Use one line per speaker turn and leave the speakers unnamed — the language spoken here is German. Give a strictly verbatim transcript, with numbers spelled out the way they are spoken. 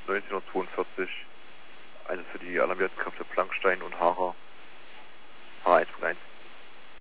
neunzehnhundertzweiundvierzig, eine für die alarmierten Kräfte Plankstein und Haarer, H eins Punkt eins.